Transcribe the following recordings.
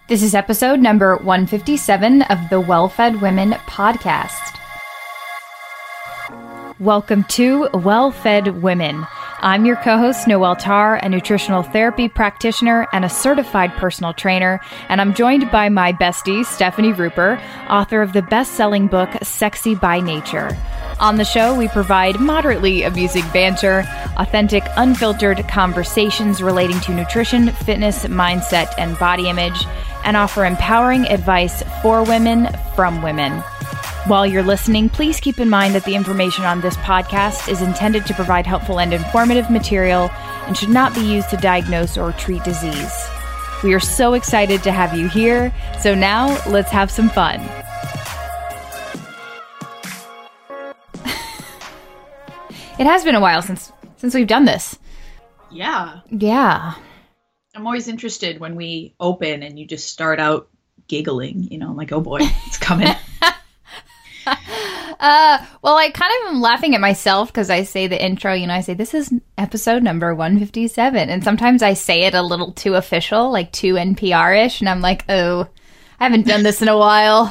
This is episode number 157 of the Well-Fed Women podcast. Welcome to Well-Fed Women. I'm your co-host, Noelle Tarr, a nutritional therapy practitioner and a certified personal trainer, and I'm joined by my bestie, Stephanie Ruper, author of the best-selling book, Sexy by Nature. On the show, we provide moderately amusing banter, authentic, unfiltered conversations relating to nutrition, fitness, mindset, and body image, and offer empowering advice for women from women. While you're listening, please keep in mind that the information on this podcast is intended to provide helpful and informative material and should not be used to diagnose or treat disease. We are so excited to have you here, so now let's have some fun. It has been a while since we've done this. Yeah. Yeah. I'm always interested when we open and you just start out giggling, I'm like, oh boy, it's coming. Well, I kind of am laughing at myself because I say the intro, I say this is episode number 157. And sometimes I say it a little too official, like too NPR-ish. And I'm like, oh, I haven't done this in a while.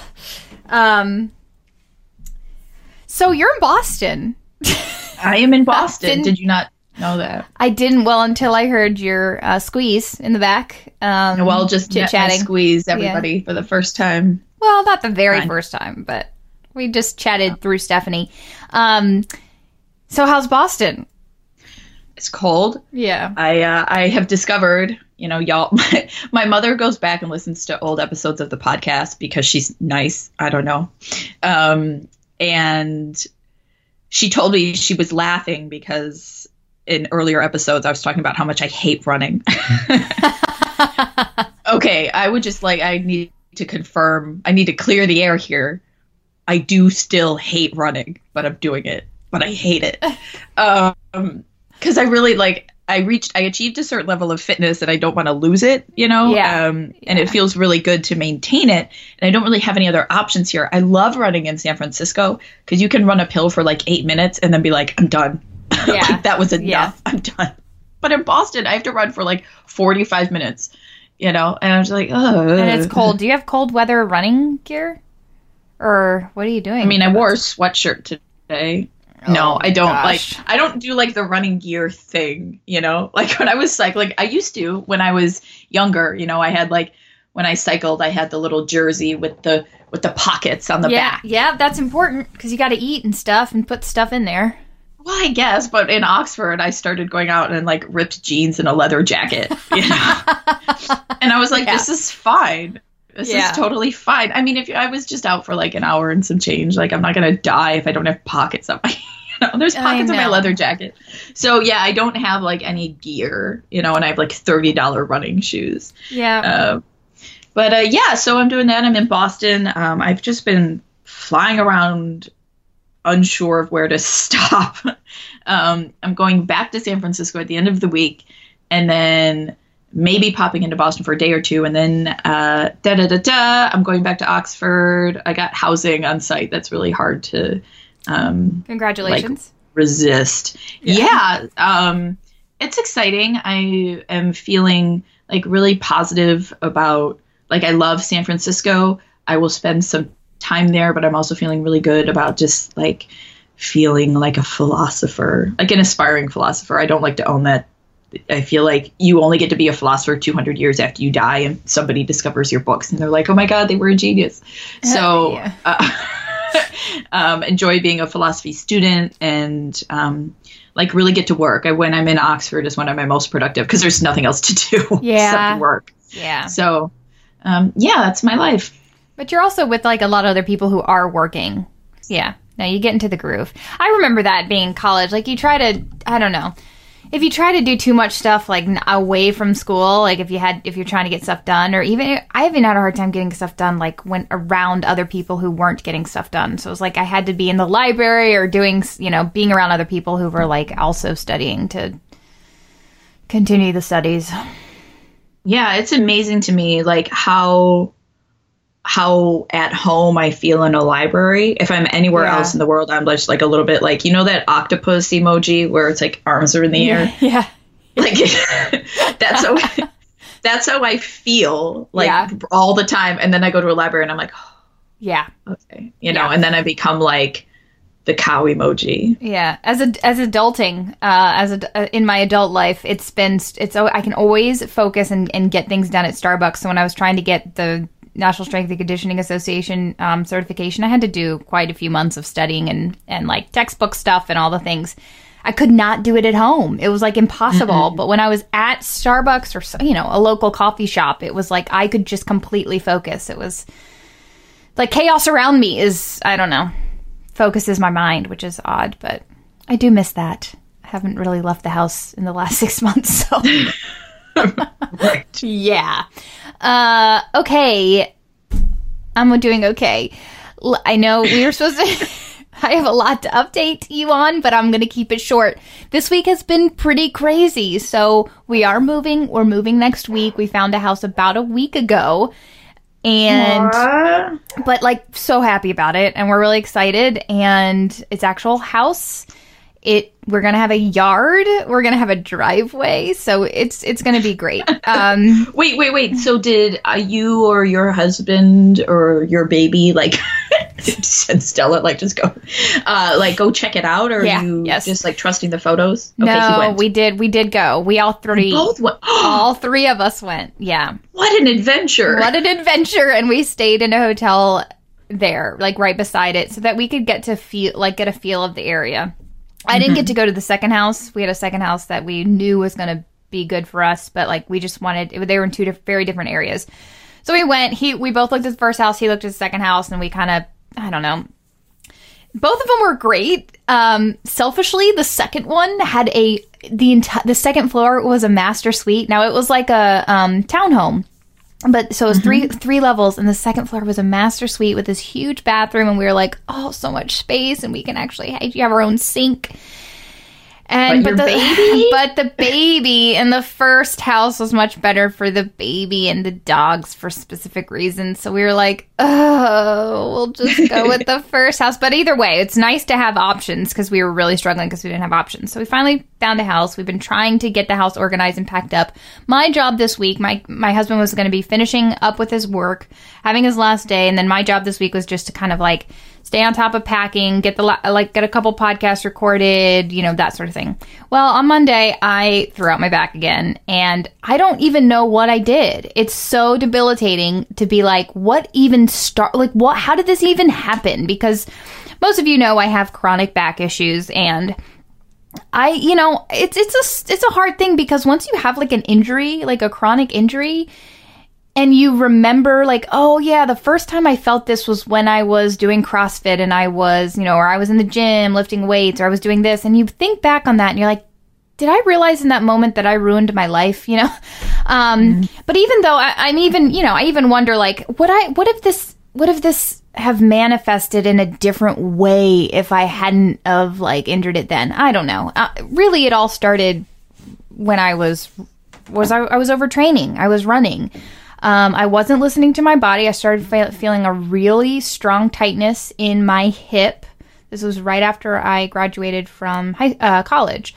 So you're in Boston. I am in Boston. Did you not know that? I didn't. Well, until I heard your squeeze in the back. Well, just chit-chatting. Squeeze everybody for the first time. Well, not the very first time, but we just chatted through Stephanie. So how's Boston? It's cold. Yeah. I have discovered, y'all, my mother goes back and listens to old episodes of the podcast because she's nice. I don't know. And she told me she was laughing because in earlier episodes I was talking about how much I hate running. Okay, I would just I need to confirm, I need to clear the air here. I do still hate running, but I'm doing it. But I hate it. Because I really I achieved a certain level of fitness and I don't want to lose it, Yeah. And it feels really good to maintain it. And I don't really have any other options here. I love running in San Francisco because you can run uphill for 8 minutes and then be like, I'm done. Yeah. That was enough. Yeah. I'm done. But in Boston, I have to run for 45 minutes, and I'm just like, oh. And it's cold. Do you have cold weather running gear? Or what are you doing? I mean, I wore a sweatshirt today. No, I don't. Gosh. I don't do the running gear thing, when I was cycling. I used to when I was younger, I had when I cycled, I had the little jersey with the pockets on the back. Yeah, that's important because you got to eat and stuff and put stuff in there. Well, I guess, but in Oxford, I started going out in ripped jeans and a leather jacket, And I was like, This is fine. This is totally fine. I mean, if I was just out for an hour and some change, I'm not going to die if I don't have pockets on my, there's pockets in my leather jacket. So yeah, I don't have any gear, and I have $30 running shoes. Yeah. But so I'm doing that. I'm in Boston. I've just been flying around unsure of where to stop. I'm going back to San Francisco at the end of the week and then maybe popping into Boston for a day or two. And then I'm going back to Oxford. I got housing on site. That's really hard to congratulations. Resist. Yeah. It's exciting. I am feeling really positive about I love San Francisco. I will spend some time there, but I'm also feeling really good about just feeling like a philosopher, an aspiring philosopher. I don't like to own that. I feel like you only get to be a philosopher 200 years after you die and somebody discovers your books and they're like, oh my God, they were a genius. So enjoy being a philosophy student and really get to work. When I'm in Oxford is when I'm my most productive because there's nothing else to do except work. Yeah. So that's my life. But you're also with a lot of other people who are working. Yeah. Now you get into the groove. I remember that being in college. You try to, I don't know, if you try to do too much stuff away from school, if you're trying to get stuff done, or even I even had a hard time getting stuff done when around other people who weren't getting stuff done. So it was I had to be in the library or doing, being around other people who were also studying to continue the studies. Yeah, it's amazing to me how at home I feel in a librry. If I'm anywhere else in the world, I'm just a little bit that octopus emoji where it's arms are in the air. Yeah. That's that's how I feel like Yeah. all the time. And then I go to a library and I'm like, oh, Yeah. okay, and then I become like the cow emoji. Yeah. As adulting, in my adult life, I can always focus and get things done at Starbucks. So when I was trying to get the National Strength and Conditioning Association certification, I had to do quite a few months of studying and like textbook stuff and all the things. I could not do it at home. It was like impossible. Mm-hmm. But when I was at Starbucks or, a local coffee shop, it was like I could just completely focus. It was like chaos around me I don't know, focuses my mind, which is odd, but I do miss that. I haven't really left the house in the last 6 months, so. Right. Yeah. Okay. I'm doing okay. I know we were supposed to... I have a lot to update you on, but I'm going to keep it short. This week has been pretty crazy. So we are moving. We're moving next week. We found a house about a week ago. But like so happy about it. And we're really excited. And it's actual house. We're going to have a yard. We're going to have a driveway. So it's going to be great. Wait. So did you or your husband or your baby, like, said Stella, like, just go, go check it out? Or you just like trusting the photos? Okay, no, we did go. We all three. Both went. All three of us went. Yeah. What an adventure. And we stayed in a hotel there, like right beside it, so that we could get a feel of the area. I didn't get to go to the second house. We had a second house that we knew was going to be good for us, but like we just they were in two very different areas. So we went, we both looked at the first house, he looked at the second house, and we kind of, I don't know. Both of them were great. Selfishly, the second one had the second floor was a master suite. Now it was like a townhome. But so it was three levels, and the second floor was a master suite with this huge bathroom, and we were like, oh, so much space, and we can actually have our own sink. And but the baby in the first house was much better for the baby and the dogs for specific reasons. So we were like, oh, we'll just go with the first house. But either way, it's nice to have options because we were really struggling because we didn't have options. So we finally found a house. We've been trying to get the house organized and packed up. My job this week, my husband was going to be finishing up with his work, having his last day, and then my job this week was just to kind of like stay on top of packing, get a couple podcasts recorded, that sort of thing. Well, on Monday, I threw out my back again, and I don't even know what I did. It's so debilitating to be like, how did this even happen? Because most of you know I have chronic back issues, and it's a hard thing because once you have like an injury, like a chronic injury, and you remember like, oh yeah, the first time I felt this was when I was doing CrossFit and I was, or I was in the gym lifting weights, or I was doing this, and you think back on that and you're like, did I realize in that moment that I ruined my life, But even though I even wonder like, what if this have manifested in a different way if I hadn't have like injured it then? I don't know. Really, it all started when I was overtraining. I was running. I wasn't listening to my body. I started feeling a really strong tightness in my hip. This was right after I graduated from college.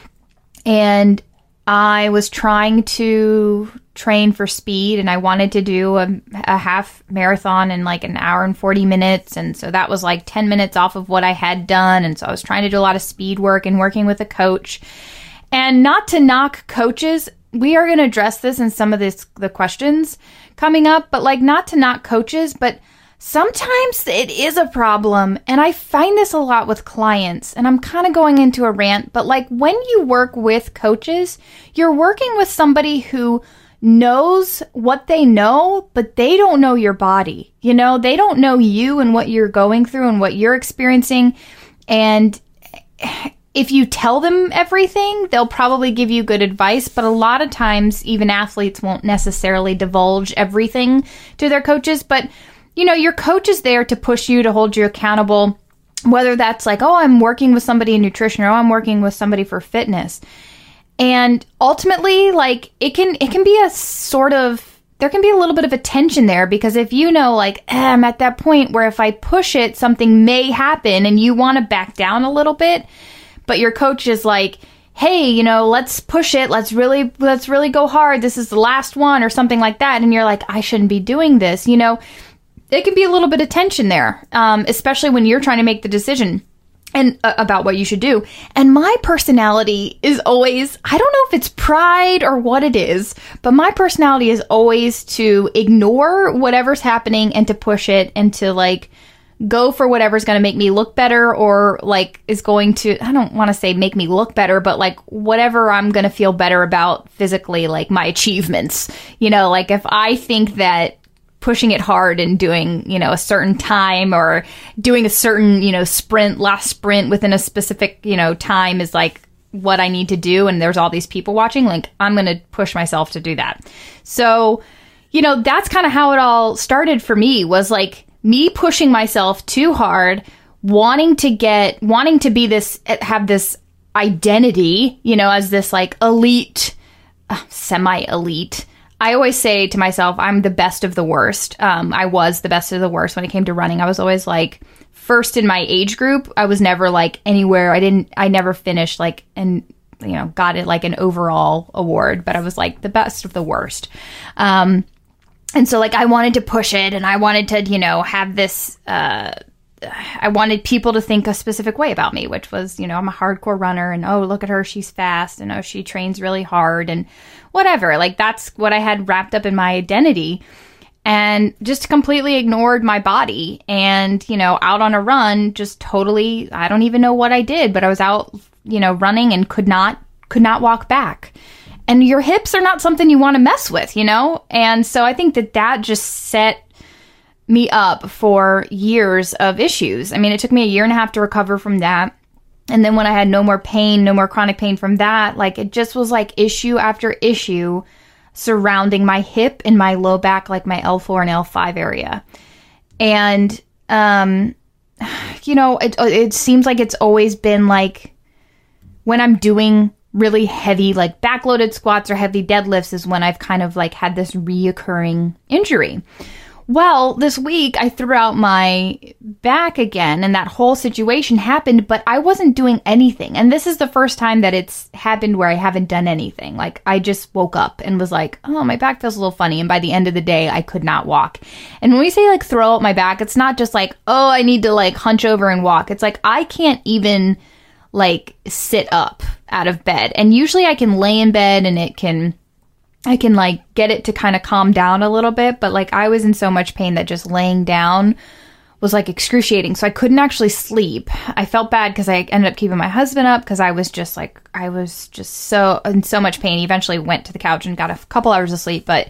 And I was trying to train for speed, and I wanted to do a half marathon in like an hour and 40 minutes. And so that was like 10 minutes off of what I had done. And so I was trying to do a lot of speed work and working with a coach. And not to knock coaches, we are going to address this in some of the questions coming up, but like not to knock coaches, but sometimes it is a problem. And I find this a lot with clients, and I'm kind of going into a rant, but like when you work with coaches, you're working with somebody who knows what they know, but they don't know your body. They don't know you and what you're going through and what you're experiencing. And if you tell them everything, they'll probably give you good advice, but a lot of times even athletes won't necessarily divulge everything to their coaches. But, your coach is there to push you, to hold you accountable, whether that's like, oh, I'm working with somebody in nutrition, or oh, I'm working with somebody for fitness. And ultimately, like, it can be a sort of, there can be a little bit of a tension there, because if I'm at that point where if I push it, something may happen and you want to back down a little bit. But your coach is like, hey, you know, let's push it. Let's really go hard. This is the last one or something like that. And you're like, I shouldn't be doing this. You know, there can be a little bit of tension there, especially when you're trying to make the decision and about what you should do. And my personality is always, I don't know if it's pride or what it is, but my personality is always to ignore whatever's happening and to push it and to like go for whatever's going to make me look better, or like is going to, I don't want to say make me look better, but like whatever I'm going to feel better about physically, like my achievements, you know, like if I think that pushing it hard and doing, you know, a certain time or doing a certain, you know, last sprint within a specific, you know, time is like what I need to do. And there's all these people watching, like I'm going to push myself to do that. So, you know, that's kind of how it all started for me, was like me pushing myself too hard, wanting to be this, have this identity, you know, as this like elite, semi-elite. I always say to myself, I'm the best of the worst. I was the best of the worst when it came to running. I was always like first in my age group. I was never like anywhere. I never finished like, and you know, got it like an overall award, but I was like the best of the worst. And so like I wanted to push it, and I wanted to, you know, have this, I wanted people to think a specific way about me, which was, you know, I'm a hardcore runner, and oh, look at her, she's fast, and oh, she trains really hard, and whatever. Like that's what I had wrapped up in my identity, and just completely ignored my body. And, you know, out on a run, just totally, I don't even know what I did, but I was out, you know, running and could not walk back. And your hips are not something you want to mess with, you know? And so I think that just set me up for years of issues. I mean, it took me 1.5 years to recover from that. And then when I had no more pain, no more chronic pain from that, like it just was like issue after issue surrounding my hip and my low back, like my L4 and L5 area. And, you know, it seems like it's always been like when I'm doing really heavy, like backloaded squats or heavy deadlifts is when I've kind of like had this reoccurring injury. Well, this week I threw out my back again, and that whole situation happened, but I wasn't doing anything. And this is the first time that it's happened where I haven't done anything. Like I just woke up and was like, oh, my back feels a little funny. And by the end of the day, I could not walk. And when we say like throw out my back, it's not just like, oh, I need to like hunch over and walk. It's like, I can't even like sit up out of bed. And usually I can lay in bed and I can like get it to kind of calm down a little bit. But like I was in so much pain that just laying down was like excruciating. So I couldn't actually sleep. I felt bad because I ended up keeping my husband up because I was just so in so much pain. He eventually went to the couch and got a couple hours of sleep. But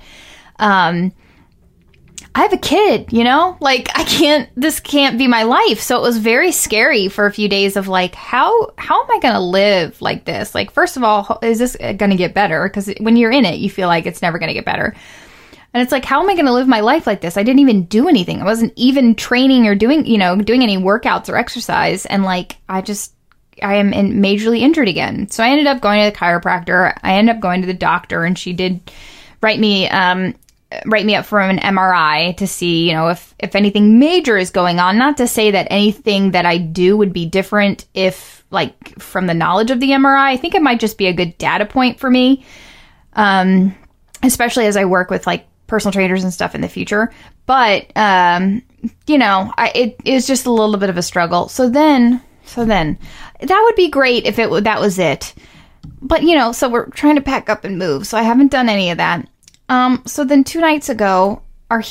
I have a kid, you know, like this can't be my life. So it was very scary for a few days of like, how am I going to live like this? Like, first of all, is this going to get better? Because when you're in it, you feel like it's never going to get better. And it's like, how am I going to live my life like this? I didn't even do anything. I wasn't even training or doing any workouts or exercise. And like, I am majorly injured again. So I ended up going to the chiropractor. I ended up going to the doctor, and she did write me up for an MRI to see, you know, if anything major is going on. Not to say that anything that I do would be different if, like, from the knowledge of the MRI. I think it might just be a good data point for me, especially as I work with, like, personal trainers and stuff in the future. But, you know, it is just a little bit of a struggle. So then, that would be great if that was it. But, you know, so we're trying to pack up and move. So I haven't done any of that. So then 2 nights ago,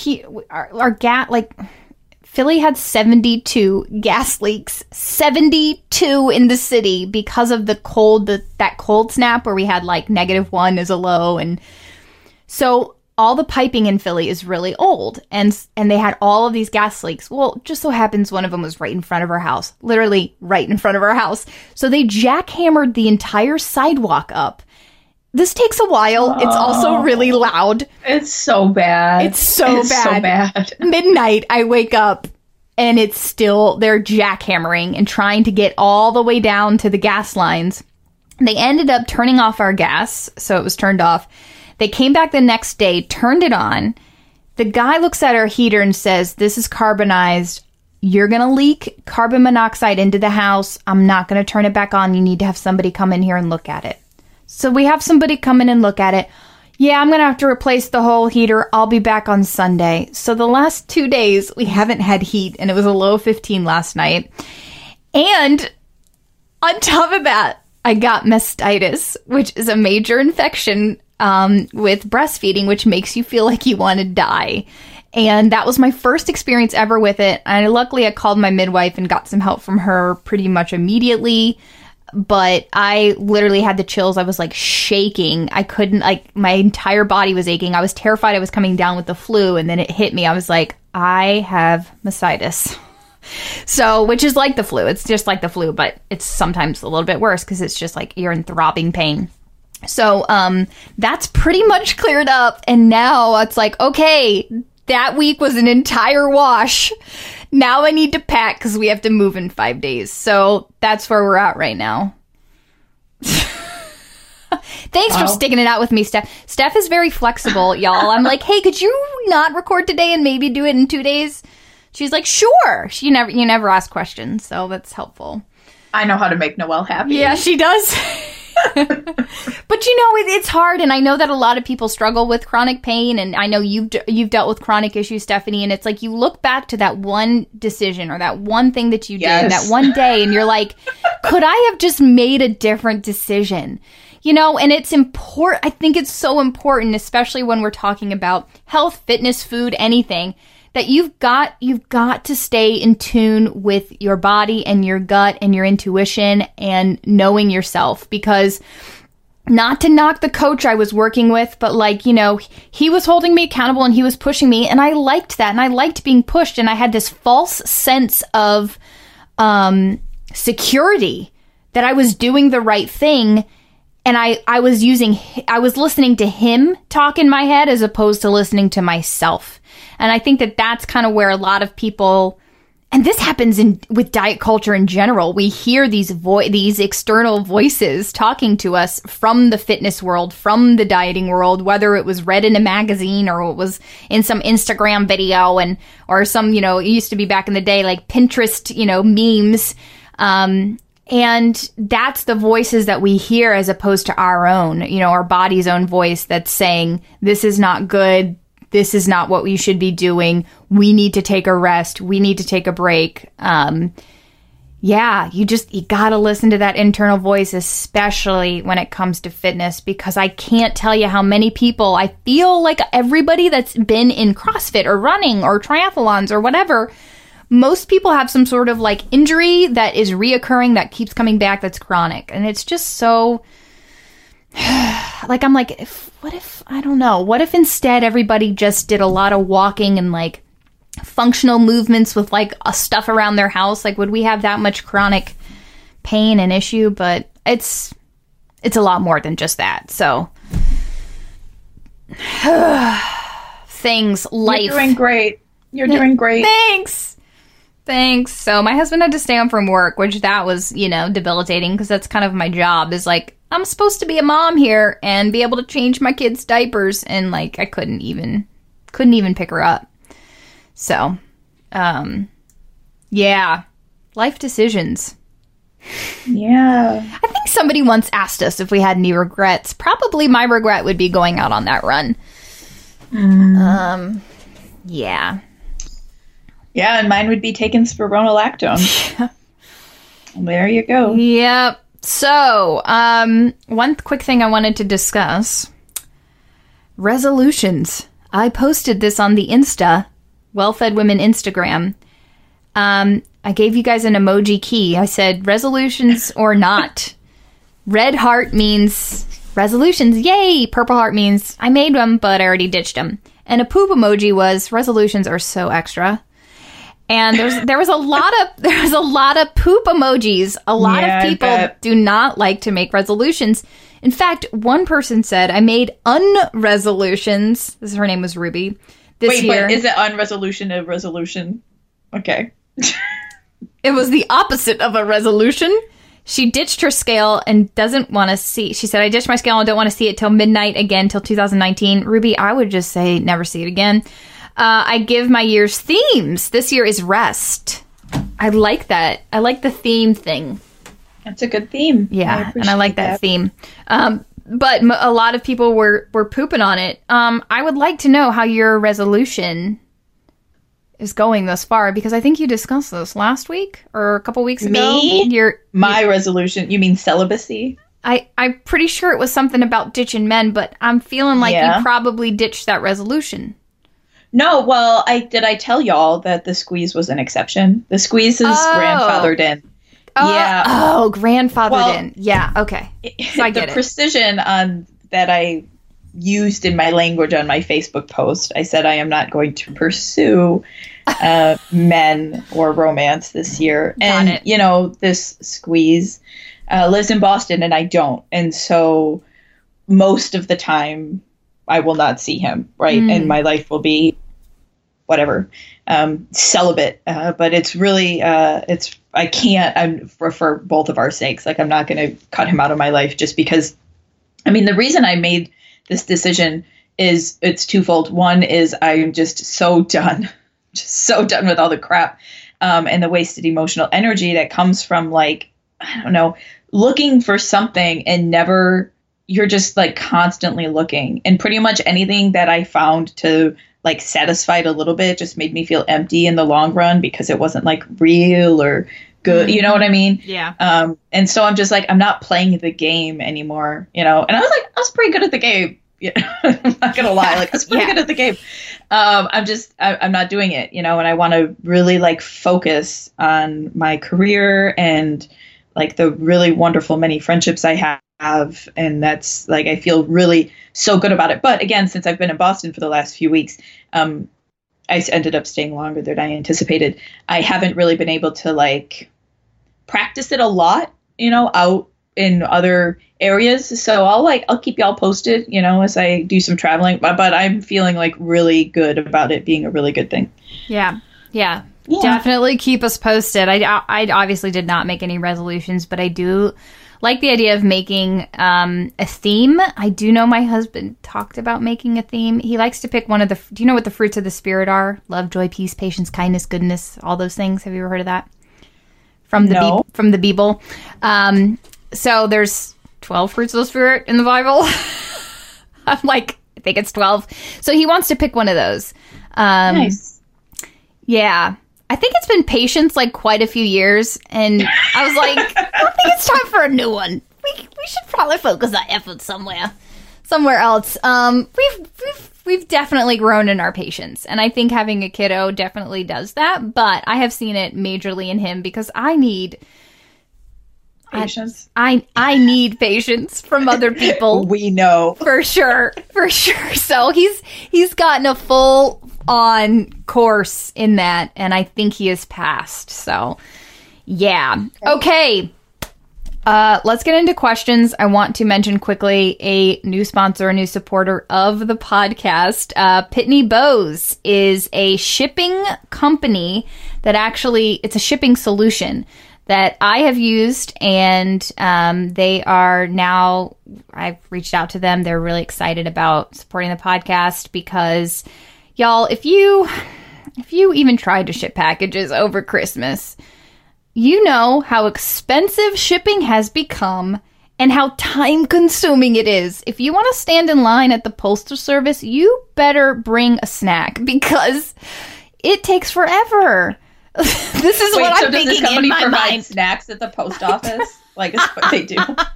Philly had 72 gas leaks, 72 in the city because of the cold, that cold snap where we had like -1 as a low. And so all the piping in Philly is really old, and they had all of these gas leaks. Well, just so happens one of them was right in front of our house, literally right in front of our house. So they jackhammered the entire sidewalk up. This takes a while. It's also really loud. It's so bad. It's so bad. Midnight, I wake up and they're jackhammering and trying to get all the way down to the gas lines. They ended up turning off our gas, so it was turned off. They came back the next day, turned it on. The guy looks at our heater and says, "This is carbonized. you're going to leak carbon monoxide into the house. I'm not going to turn it back on. You need to have somebody come in here and look at it. So we have somebody come in and look at it. Yeah, I'm going to have to replace the whole heater. I'll be back on Sunday. So the last 2 days, we haven't had heat, and it was a low of 15 last night. And on top of that, I got mastitis, which is a major infection with breastfeeding, which makes you feel like you want to die. And that was my first experience ever with it. And luckily, I called my midwife and got some help from her pretty much immediately. But I literally had the chills. I was like shaking. I couldn't, like, my entire body was aching. I was terrified I was coming down with the flu. And then it hit me. I was like, I have mastitis. So, which is like the flu. It's just like the flu, but it's sometimes a little bit worse because it's just like you're in throbbing pain. So, that's pretty much cleared up. And now it's like, okay, that week was an entire wash. Now I need to pack because we have to move in 5 days. So that's where we're at right now. Thanks for sticking it out with me, Steph. Steph is very flexible, y'all. I'm like, hey, could you not record today and maybe do it in 2 days? She's like, sure. You never ask questions, so that's helpful. I know how to make Noelle happy. Yeah, she does. But it's hard, and I know that a lot of people struggle with chronic pain, and I know you've dealt with chronic issues, Stephanie, and it's like you look back to that one decision or that one thing that you did that one day, and you're like, could I have just made a different decision? And it's important. I think it's so important, especially when we're talking about health, fitness, food, anything, that you've got to stay in tune with your body and your gut and your intuition and knowing yourself. Because, not to knock the coach I was working with, but he was holding me accountable and he was pushing me, and I liked that, and I liked being pushed, and I had this false sense of security that I was doing the right thing. And I was listening to him talk in my head as opposed to listening to myself. And I think that that's kind of where a lot of people, and this happens with diet culture in general, we hear these external voices talking to us from the fitness world, from the dieting world, whether it was read in a magazine or it was in some Instagram video or some, it used to be back in the day, like Pinterest, memes. And that's the voices that we hear as opposed to our own, our body's own voice that's saying, this is not good. This is not what we should be doing. We need to take a rest. We need to take a break. You gotta listen to that internal voice, especially when it comes to fitness, because I can't tell you how many people, I feel like everybody that's been in CrossFit or running or triathlons or whatever, most people have some sort of injury that is reoccurring, that keeps coming back, that's chronic. And it's just so, I'm like, what if instead everybody just did a lot of walking and functional movements with stuff around their house? Would we have that much chronic pain and issue? But it's a lot more than just that. So life. You're doing great. You're doing great. Thanks. So my husband had to stay home from work, which that was, debilitating, because that's kind of my job, is I'm supposed to be a mom here and be able to change my kids' diapers, and I couldn't even pick her up. So, life decisions. Yeah. I think somebody once asked us if we had any regrets. Probably my regret would be going out on that run. Yeah. Yeah, and mine would be taking spironolactone. There you go. Yep. So, one quick thing I wanted to discuss. Resolutions. I posted this on the Insta, Well-Fed Women Instagram. I gave you guys an emoji key. I said, resolutions or not. Red heart means resolutions. Yay! Purple heart means I made them, but I already ditched them. And a poop emoji was resolutions are so extra. And there was a lot of poop emojis. A lot of people do not like to make resolutions. In fact, one person said, I made unresolutions. Her name was Ruby. This year. But is it unresolution a resolution? Okay. It was the opposite of a resolution. She ditched her scale and doesn't want to see. She said, I ditched my scale and don't want to see it till midnight again, till 2019. Ruby, I would just say never see it again. I give my year's themes. This year is rest. I like that. I like the theme thing. That's a good theme. Yeah, and I like that theme. But a lot of people were pooping on it. I would like to know how your resolution is going thus far, because I think you discussed this last week or a couple weeks ago. My resolution? You mean celibacy? I'm pretty sure it was something about ditching men, but I'm feeling like you probably ditched that resolution. No, well, did I tell y'all that the squeeze was an exception? The squeeze is grandfathered in. Yeah. Oh, grandfathered in. Yeah, okay. So I get the precision that I used in my language on my Facebook post, I said I am not going to pursue men or romance this year. Got it. You know, this squeeze lives in Boston and I don't. And so most of the time I will not see him, right? And my life will be whatever, celibate. But it's really, I can't, for both of our sakes, like I'm not going to cut him out of my life just because, I mean, the reason I made this decision is it's twofold. One is I'm just so done with all the crap, and the wasted emotional energy that comes from, like, I don't know, looking for something and never, you're just like constantly looking, and pretty much anything that I found to like satisfied a little bit just made me feel empty in the long run because it wasn't like real or good. You know what I mean? Yeah. And so I'm just like, I'm not playing the game anymore, you know? And I was pretty good at the game. Yeah. I'm not going to lie. Like I was pretty good at the game. I'm not doing it, you know, and I want to really like focus on my career and like the really wonderful many friendships I have. And that's like, I feel really so good about it. But again, since I've been in Boston for the last few weeks, I ended up staying longer than I anticipated. I haven't really been able to like practice it a lot, you know, out in other areas. So I'll keep y'all posted, you know, as I do some traveling, but I'm feeling like really good about it being a really good thing. Yeah. Definitely keep us posted. I obviously did not make any resolutions, but I do like the idea of making a theme. I do know my husband talked about making a theme. He likes to pick one of the, do you know what the fruits of the spirit are? Love, joy, peace, patience, kindness, goodness, all those things. Have you ever heard of that? From the from the Bible. So there's 12 fruits of the spirit in the Bible. I'm like, I think it's 12. So he wants to pick one of those. Nice. Yeah. I think it's been patience like quite a few years, and I was like, I don't think it's time for a new one. We should probably focus our efforts somewhere else. We've definitely grown in our patience, and I think having a kiddo definitely does that. But I have seen it majorly in him because I need patience. I need patience from other people. We know for sure. So he's gotten a full on course in that, and I think he has passed. So yeah. Okay. Let's get into questions. I want to mention quickly a new sponsor, a new supporter of the podcast. Pitney Bowes is a shipping company that it's a shipping solution that I have used, and they are now, I've reached out to them. They're really excited about supporting the podcast because, y'all, if you even tried to ship packages over Christmas, you know how expensive shipping has become and how time-consuming it is. If you want to stand in line at the postal service, you better bring a snack because it takes forever. This is what I'm thinking in my mind. Snacks at the post office? Like, is what they do?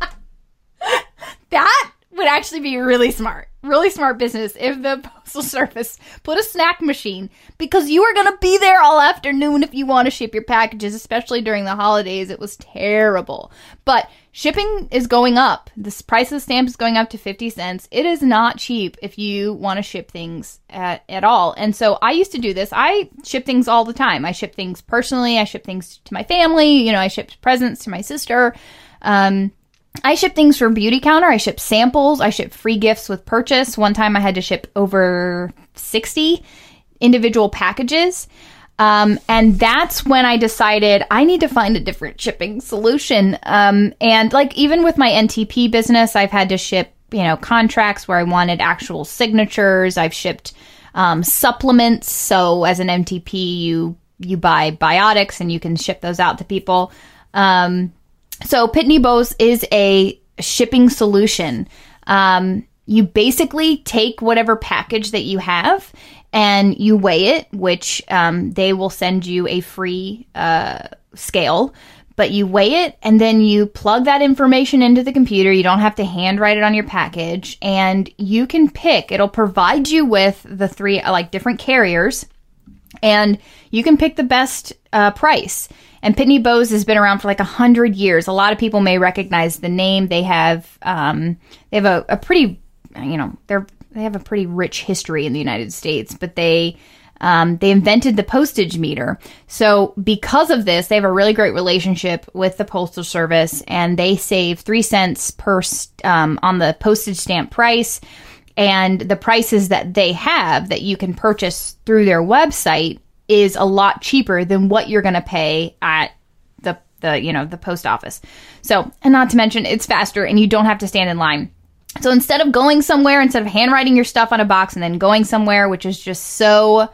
That would actually be really smart business if the postal service put a snack machine, because you are going to be there all afternoon if you want to ship your packages, especially during the holidays. It was terrible. But shipping is going up. The price of the stamp is going up to 50 cents. It is not cheap if you want to ship things at all. And so I used to do this. I ship things all the time. I ship things personally. I ship things to my family. You know, I shipped presents to my sister. I ship things for Beauty Counter. I ship samples. I ship free gifts with purchase. One time I had to ship over 60 individual packages. And that's when I decided I need to find a different shipping solution. And like, even with my NTP business, I've had to ship, you know, contracts where I wanted actual signatures. I've shipped supplements. So as an MTP, you you buy biotics and you can ship those out to people. So Pitney Bowes is a shipping solution. You basically take whatever package that you have and you weigh it, which they will send you a free scale. But you weigh it and then you plug that information into the computer. You don't have to handwrite it on your package, and you can pick. It'll provide you with the 3 different carriers, and you can pick the best price. And Pitney Bowes has been around for 100 years. A lot of people may recognize the name. They have a pretty, they have a pretty rich history in the United States, but they invented the postage meter. So because of this, they have a really great relationship with the Postal Service, and they save 3 cents per on the postage stamp price. And the prices that they have that you can purchase through their website is a lot cheaper than what you're going to pay at the post office. So, and not to mention, it's faster and you don't have to stand in line. So instead of handwriting your stuff on a box and then going somewhere, which is just so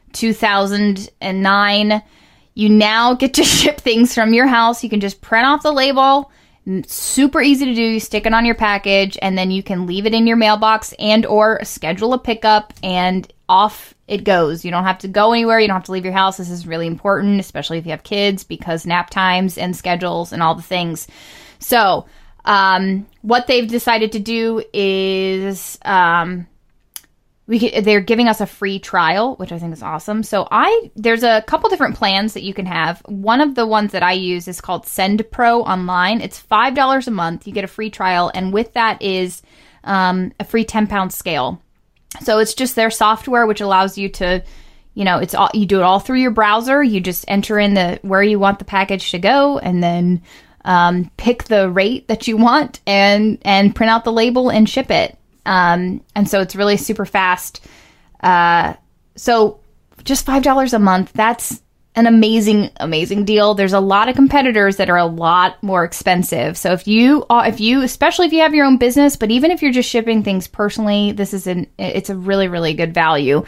2009, you now get to ship things from your house. You can just print off the label. Super easy to do. You stick it on your package, and then you can leave it in your mailbox and or schedule a pickup, and off it goes. You don't have to go anywhere. You don't have to leave your house. This is really important, especially if you have kids, because nap times and schedules and all the things. So what they've decided to do is they're giving us a free trial, which I think is awesome. So there's a couple different plans that you can have. One of the ones that I use is called Send Pro Online. It's $5 a month. You get a free trial, and with that is a free 10-pound scale. So it's just their software, which allows you to, you do it all through your browser. You just enter in where you want the package to go, and then pick the rate that you want and print out the label and ship it. And so it's really super fast. So just $5 a month, that's an amazing, amazing deal. There's a lot of competitors that are a lot more expensive. So especially if you have your own business, but even if you're just shipping things personally, it's a really, really good value.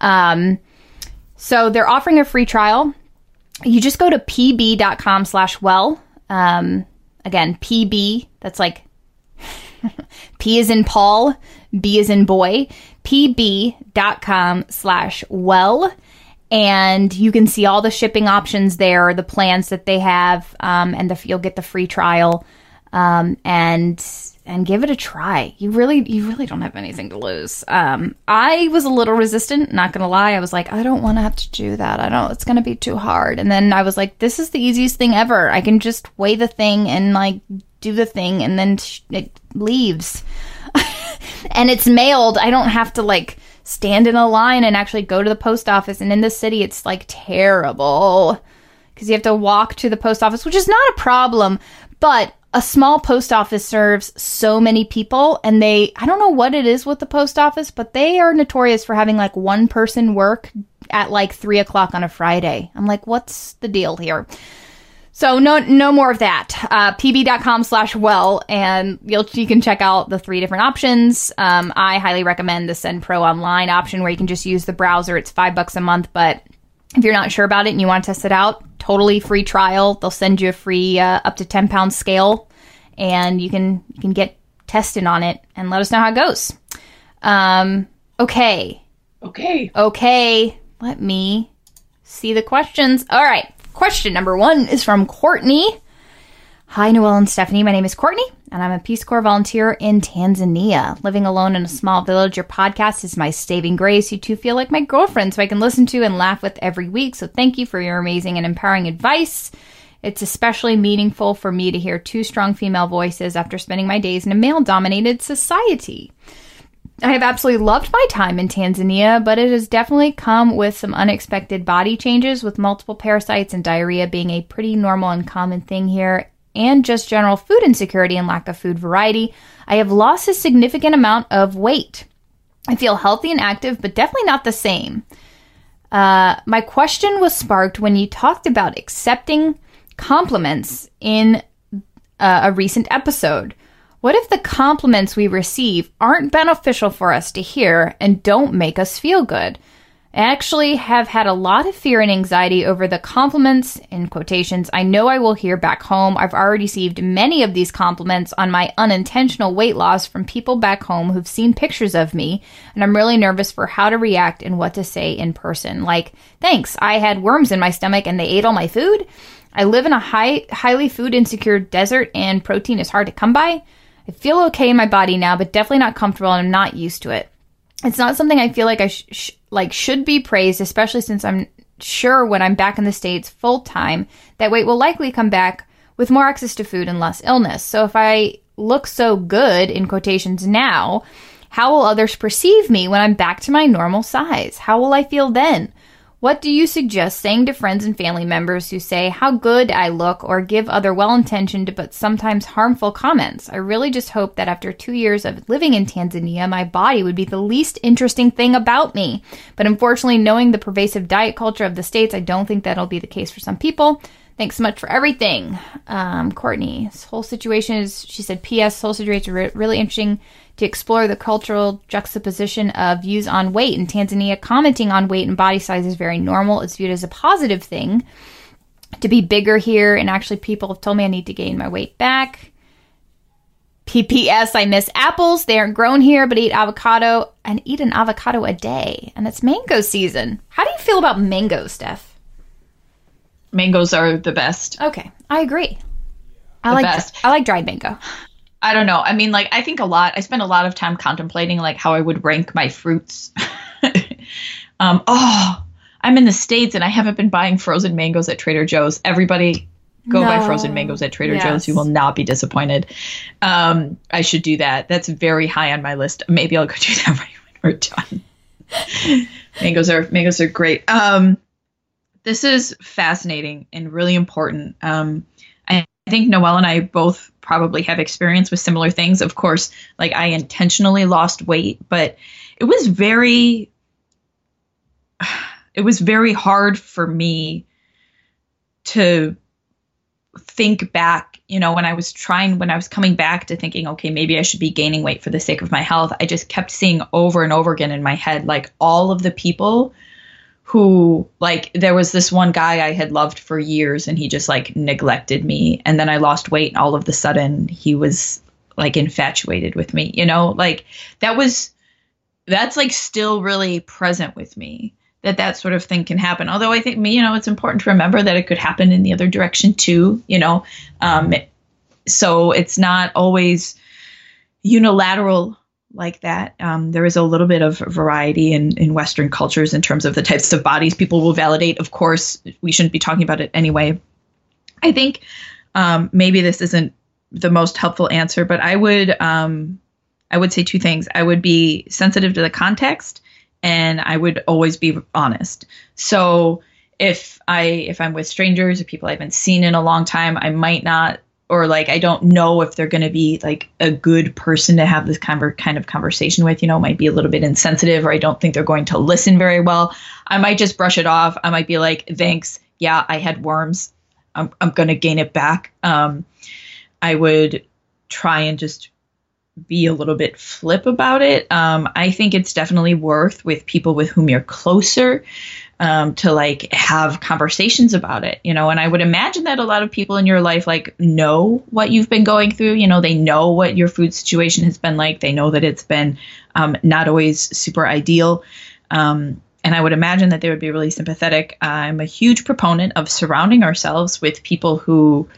So they're offering a free trial. You just go to pb.com/well. Again, PB, that's like P is in Paul, B is in boy, pb.com/well. And you can see all the shipping options there, the plans that they have, and you'll get the free trial, and give it a try. You really don't have anything to lose. I was a little resistant, not gonna lie. I was like, I don't want to have to do that. It's gonna be too hard. And then I was like, this is the easiest thing ever. I can just weigh the thing and do the thing, and then it leaves. And it's mailed. I don't have to stand in a line and actually go to the post office. And in the city, it's terrible because you have to walk to the post office, which is not a problem, but a small post office serves so many people, and I don't know what it is with the post office, but they are notorious for having one person work at 3:00 on a Friday. I'm like, what's the deal here? So no more of that. pb.com/well, and you can check out the 3 different options. I highly recommend the Send Pro Online option, where you can just use the browser. It's $5 a month, but if you're not sure about it and you want to test it out, totally free trial. They'll send you a free up to 10-pound scale, and you can get tested on it and let us know how it goes. Okay. Let me see the questions. All right. Question number 1 is from Courtney. Hi, Noelle and Stephanie. My name is Courtney, and I'm a Peace Corps volunteer in Tanzania. Living alone in a small village, your podcast is my saving grace. You two feel like my girlfriend, so I can listen to and laugh with every week. So thank you for your amazing and empowering advice. It's especially meaningful for me to hear 2 strong female voices after spending my days in a male-dominated society. I have absolutely loved my time in Tanzania, but it has definitely come with some unexpected body changes, with multiple parasites and diarrhea being a pretty normal and common thing here, and just general food insecurity and lack of food variety. I have lost a significant amount of weight. I feel healthy and active, but definitely not the same. My question was sparked when you talked about accepting compliments in a recent episode. What if the compliments we receive aren't beneficial for us to hear and don't make us feel good? I actually have had a lot of fear and anxiety over the compliments, in quotations, I know I will hear back home. I've already received many of these compliments on my unintentional weight loss from people back home who've seen pictures of me, and I'm really nervous for how to react and what to say in person. Like, thanks, I had worms in my stomach and they ate all my food. I live in a highly food insecure desert and protein is hard to come by. I feel okay in my body now, but definitely not comfortable and I'm not used to it. It's not something I feel like I should be praised, especially since I'm sure when I'm back in the States full time, that weight will likely come back with more access to food and less illness. So if I look so good, in quotations now, how will others perceive me when I'm back to my normal size? How will I feel then? What do you suggest saying to friends and family members who say how good I look or give other well-intentioned but sometimes harmful comments? I really just hope that after 2 years of living in Tanzania, my body would be the least interesting thing about me. But unfortunately, knowing the pervasive diet culture of the States, I don't think that'll be the case for some people. Thanks so much for everything. Courtney, this whole situation is, she said, P.S. whole situation really interesting to explore the cultural juxtaposition of views on weight. In Tanzania, commenting on weight and body size is very normal. It's viewed as a positive thing to be bigger here. And actually, people have told me I need to gain my weight back. PPS, I miss apples. They aren't grown here, but eat an avocado a day. And it's mango season. How do you feel about mangoes, Steph? Mangoes are the best. Okay, I agree. I like dried mango. I don't know. I mean, like, I spend a lot of time contemplating like how I would rank my fruits. I'm in the States and I haven't been buying frozen mangoes at Trader Joe's. Everybody go buy frozen mangoes at Trader Joe's. You will not be disappointed. I should do that. That's very high on my list. Maybe I'll go do that when we're done. Mangoes are great. This is fascinating and really important. I think Noelle and I both probably have experience with similar things. Of course, like I intentionally lost weight, but it was very hard for me to think back, when I was coming back to thinking, okay, maybe I should be gaining weight for the sake of my health. I just kept seeing over and over again in my head, like all of the people who, like, there was this one guy I had loved for years and he just like neglected me. And then I lost weight and all of a sudden he was like infatuated with me, like that's like still really present with me, that sort of thing can happen. Although I think, it's important to remember that it could happen in the other direction too, so it's not always unilateral like that. There is a little bit of variety in Western cultures in terms of the types of bodies people will validate. Of course, we shouldn't be talking about it anyway. I think maybe this isn't the most helpful answer, but I would say two things. I would be sensitive to the context and I would always be honest. So if I'm with strangers or people I haven't seen in a long time, I might not, or like, I don't know if they're going to be like a good person to have this kind of conversation with, might be a little bit insensitive, or I don't think they're going to listen very well. I might just brush it off. I might be like, thanks. Yeah, I had worms. I'm going to gain it back. I would try and just be a little bit flip about it. I think it's definitely worth, with people with whom you're closer, to like have conversations about it, and I would imagine that a lot of people in your life like know what you've been going through. They know what your food situation has been like. They know that it's been not always super ideal. And I would imagine that they would be really sympathetic. I'm a huge proponent of surrounding ourselves with people who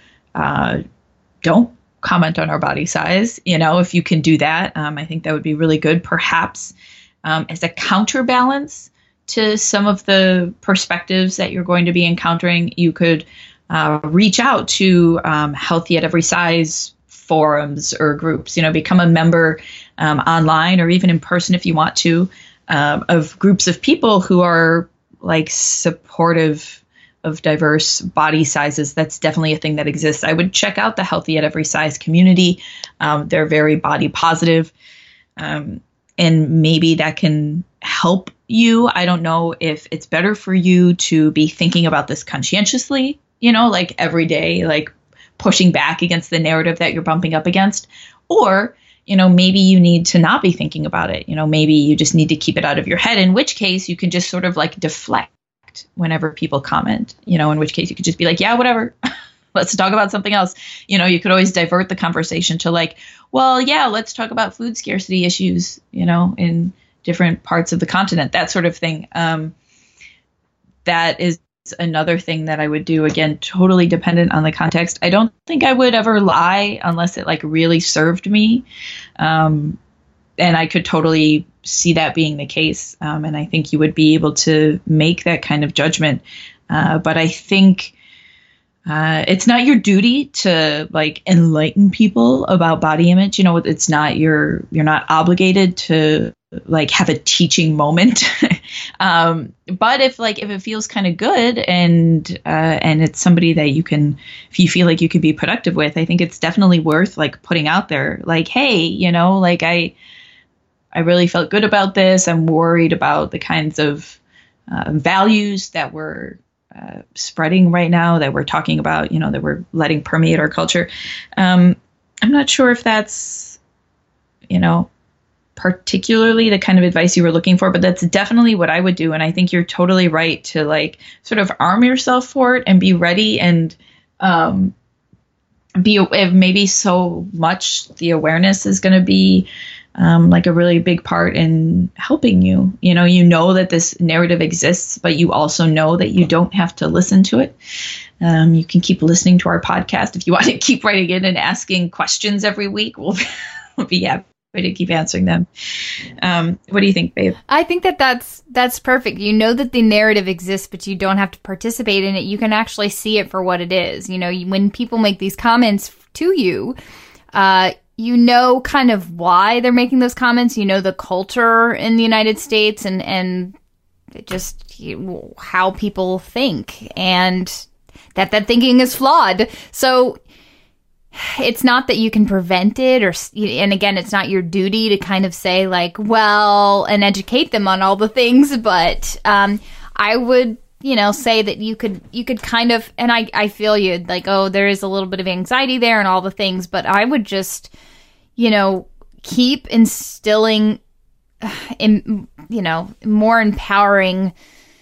don't comment on our body size. If you can do that, I think that would be really good. Perhaps as a counterbalance to some of the perspectives that you're going to be encountering, you could reach out to Healthy at Every Size forums or groups, become a member online or even in person if you want to, of groups of people who are like supportive of diverse body sizes. That's definitely a thing that exists. I would check out the Healthy at Every Size community. They're very body positive. And maybe that can help you. I don't know if it's better for you to be thinking about this conscientiously, like every day, like pushing back against the narrative that you're bumping up against, or maybe you need to not be thinking about it. Maybe you just need to keep it out of your head, in which case you can just sort of like deflect whenever people comment, in which case you could just be like, yeah, whatever. Let's talk about something else. You could always divert the conversation to like, well, yeah, let's talk about food scarcity issues, in different parts of the continent, that sort of thing. That is another thing that I would do, again, totally dependent on the context. I don't think I would ever lie unless it like really served me. And I could totally see that being the case. And I think you would be able to make that kind of judgment. But I think it's not your duty to like enlighten people about body image. It's not you're not obligated to like have a teaching moment. But if it feels kind of good and it's somebody that if you feel like you could be productive with, I think it's definitely worth like putting out there like, hey, like I really felt good about this. I'm worried about the kinds of values that we're spreading right now, that we're talking about, that we're letting permeate our culture. I'm not sure if that's, particularly the kind of advice you were looking for, but that's definitely what I would do. And I think you're totally right to like sort of arm yourself for it and be ready and maybe so much the awareness is going to be like a really big part in helping you. That this narrative exists, but you also know that you don't have to listen to it. You can keep listening to our podcast. If you want to keep writing in and asking questions every week, we'll be happy to keep answering them. What do you think, babe? I think that's perfect. That the narrative exists, but you don't have to participate in it. You can actually see it for what it is. When people make these comments to you, kind of why they're making those comments, the culture in the United States and just how people think, and that thinking is flawed. So it's not that you can prevent it, and again, it's not your duty to kind of say like, well, and educate them on all the things. But I would, say that you could kind of, and I feel you like, oh, there is a little bit of anxiety there and all the things, but I would just, keep instilling more empowering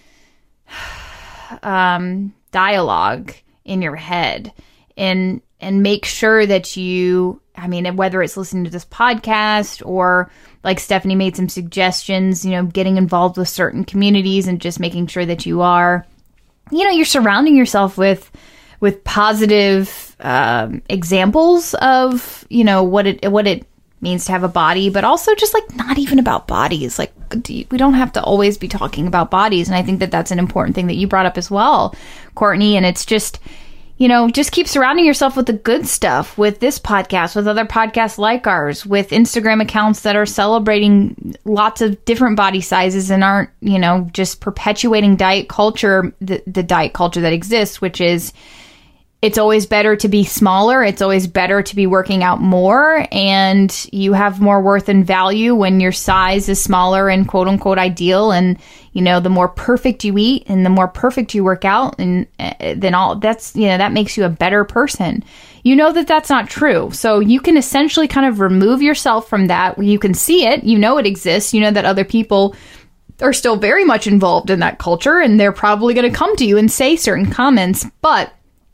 dialogue in your head, and make sure that whether it's listening to this podcast or like Stephanie made some suggestions, getting involved with certain communities and just making sure that you are, you're surrounding yourself with positive examples of, what it means to have a body, but also just like not even about bodies. Like we don't have to always be talking about bodies. And I think that that's an important thing that you brought up as well, Courtney. And it's just, just keep surrounding yourself with the good stuff, with this podcast, with other podcasts like ours, with Instagram accounts that are celebrating lots of different body sizes and aren't, just perpetuating diet culture, the diet culture that exists, which is, it's always better to be smaller. It's always better to be working out more, and you have more worth and value when your size is smaller and quote unquote ideal. And, the more perfect you eat and the more perfect you work out, and then all that's, that makes you a better person. That's not true. So you can essentially kind of remove yourself from that. You can see it, it exists, that other people are still very much involved in that culture, and they're probably going to come to you and say certain comments, but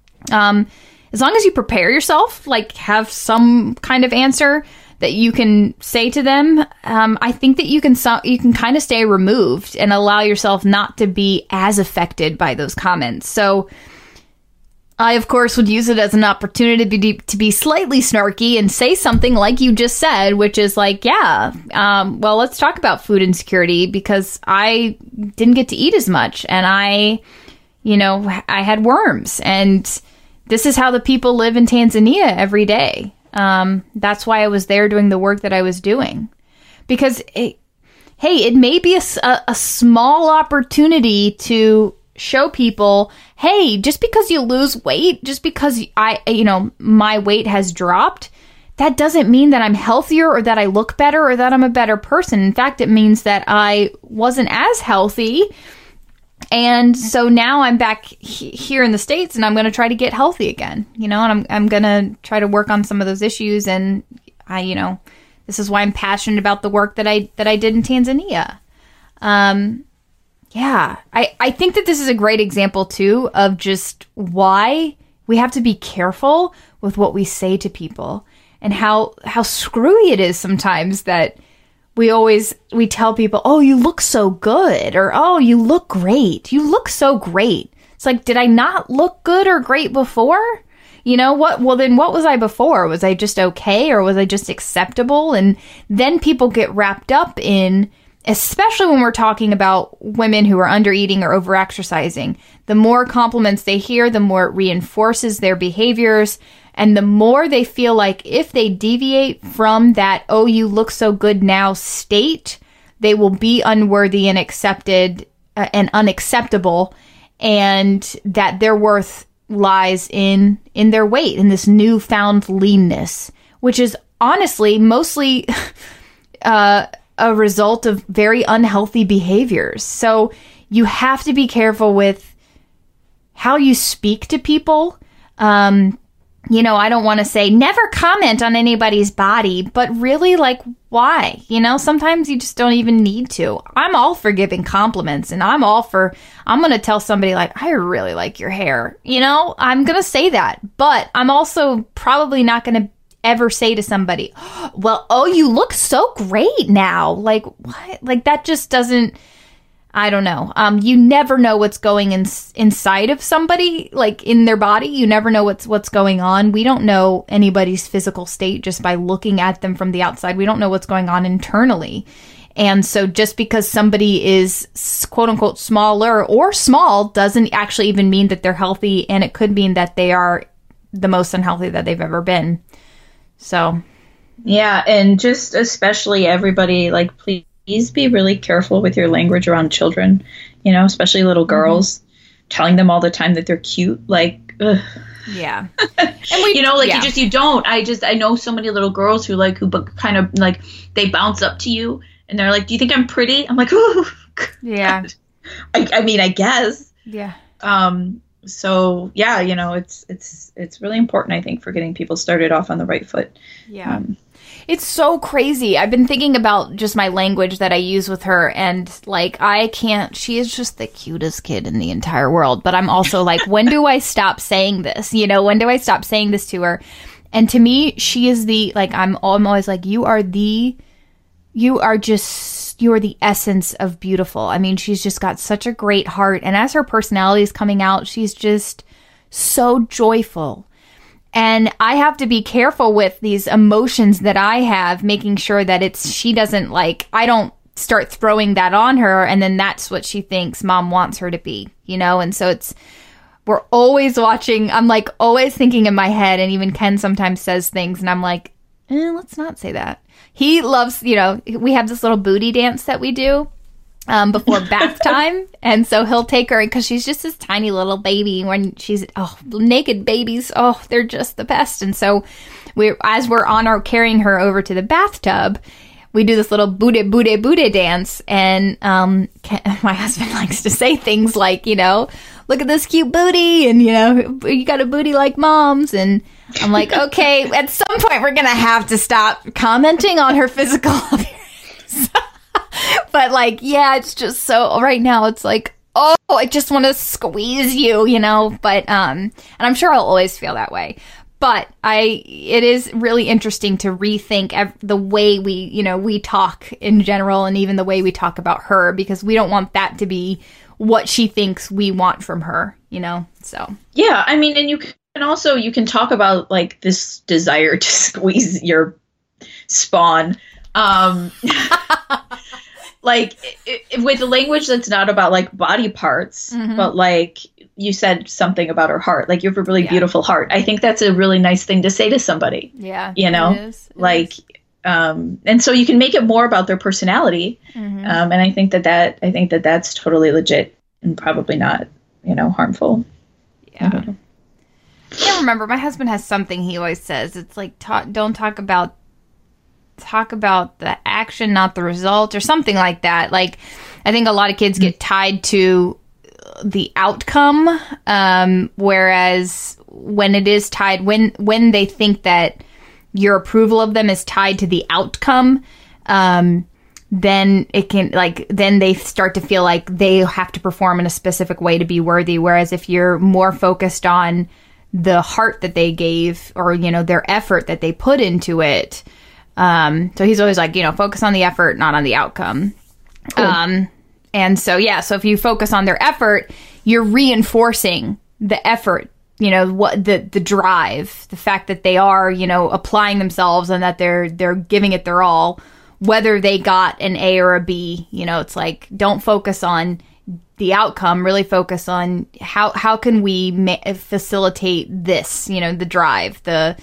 as long as you prepare yourself, like have some kind of answer that you can say to them, I think that you can kind of stay removed and allow yourself not to be as affected by those comments. So I, of course, would use it as an opportunity to be slightly snarky and say something like you just said, which is like, yeah, well, let's talk about food insecurity, because I didn't get to eat as much, and I had worms, and this is how the people live in Tanzania every day. That's why I was there doing the work that I was doing. Because, it may be a small opportunity to show people, hey, just because you lose weight, just because my weight has dropped, that doesn't mean that I'm healthier or that I look better or that I'm a better person. In fact, it means that I wasn't as healthy. And so now I'm back here in the States, and I'm going to try to get healthy again, and I'm going to try to work on some of those issues. And This is why I'm passionate about the work that I did in Tanzania. Yeah, I think that this is a great example, too, of just why we have to be careful with what we say to people and how screwy it is sometimes that we tell people, oh, you look so good, or oh, you look great. You look so great. It's like, did I not look good or great before? You know what? Well, then what was I before? Was I just okay, or was I just acceptable? And then people get wrapped up in, especially when we're talking about women who are under eating or over exercising, the more compliments they hear, the more it reinforces their behaviors. And the more they feel like if they deviate from that, oh, you look so good now state, they will be unworthy and accepted and unacceptable. And that their worth lies in their weight, in this newfound leanness, which is honestly mostly a result of very unhealthy behaviors. So you have to be careful with how you speak to people. You know, I don't want to say never comment on anybody's body, but really, like, why? You know, sometimes you just don't even need to. I'm all for giving compliments, and I'm going to tell somebody, like, I really like your hair. You know, I'm going to say that, but I'm also probably not going to ever say to somebody, well, oh, you look so great now. Like, what? Like, that just doesn't, I don't know. You never know what's going inside of somebody, like in their body. You never know what's going on. We don't know anybody's physical state just by looking at them from the outside. We don't know what's going on internally. And so just because somebody is quote unquote smaller or small doesn't actually even mean that they're healthy. And it could mean that they are the most unhealthy that they've ever been. So. Yeah. And just especially everybody, like, please be really careful with your language around children, you know, especially little girls, telling them all the time that they're cute. Like, ugh. Yeah. And you know, like, you don't. I know so many little girls who kind of like, they bounce up to you and they're like, do you think I'm pretty? I'm like, ooh. Yeah. I mean, I guess. Yeah. So yeah, you know, it's really important, I think, for getting people started off on the right foot. Yeah. It's so crazy. I've been thinking about just my language that I use with her, and like, she is just the cutest kid in the entire world. But I'm also like, when do I stop saying this? You know, when do I stop saying this to her? And to me, she is I'm always like, you are the essence of beautiful. I mean, she's just got such a great heart. And as her personality is coming out, she's just so joyful. And I have to be careful with these emotions that I have, making sure that she doesn't, like, I don't start throwing that on her, and then that's what she thinks mom wants her to be, you know? And so we're always watching. I'm like always thinking in my head, and even Ken sometimes says things, and I'm like, let's not say that. He loves, you know, we have this little booty dance that we do before bath time. And so he'll take her, because she's just this tiny little baby. When naked babies, they're just the best. And so as we're carrying her over to the bathtub, we do this little booty dance. And my husband likes to say things like, you know, look at this cute booty, and, you know, you got a booty like mom's. And I'm like, okay, at some point we're going to have to stop commenting on her physical appearance. But like, yeah, it's just so, right now it's like, oh, I just want to squeeze you, you know, but, and I'm sure I'll always feel that way. But it is really interesting to rethink the way we talk in general, and even the way we talk about her, because we don't want that to be what she thinks we want from her, you know? So. Yeah. I mean, and you can talk about like this desire to squeeze your spawn. Like with a language that's not about like body parts, but like you said something about her heart, like you have a really beautiful heart. I think that's a really nice thing to say to somebody. Yeah. You know, it is. And so you can make it more about their personality. And I think that's totally legit and probably not, you know, harmful. Yeah. I can't remember. My husband has something he always says. It's like, don't talk about the action, not the result, or something like that. Like, I think a lot of kids get tied to the outcome, whereas when it is tied, when they think that your approval of them is tied to the outcome, then it can then they start to feel like they have to perform in a specific way to be worthy. Whereas if you're more focused on the heart that they gave, or, their effort that they put into it. So he's always like, focus on the effort, not on the outcome. Cool. And so, so if you focus on their effort, you're reinforcing the effort, what the drive, the fact that they are, applying themselves and that they're giving it their all, whether they got an A or a B. It's like, don't focus on the outcome, really focus on how can we facilitate this, the drive, the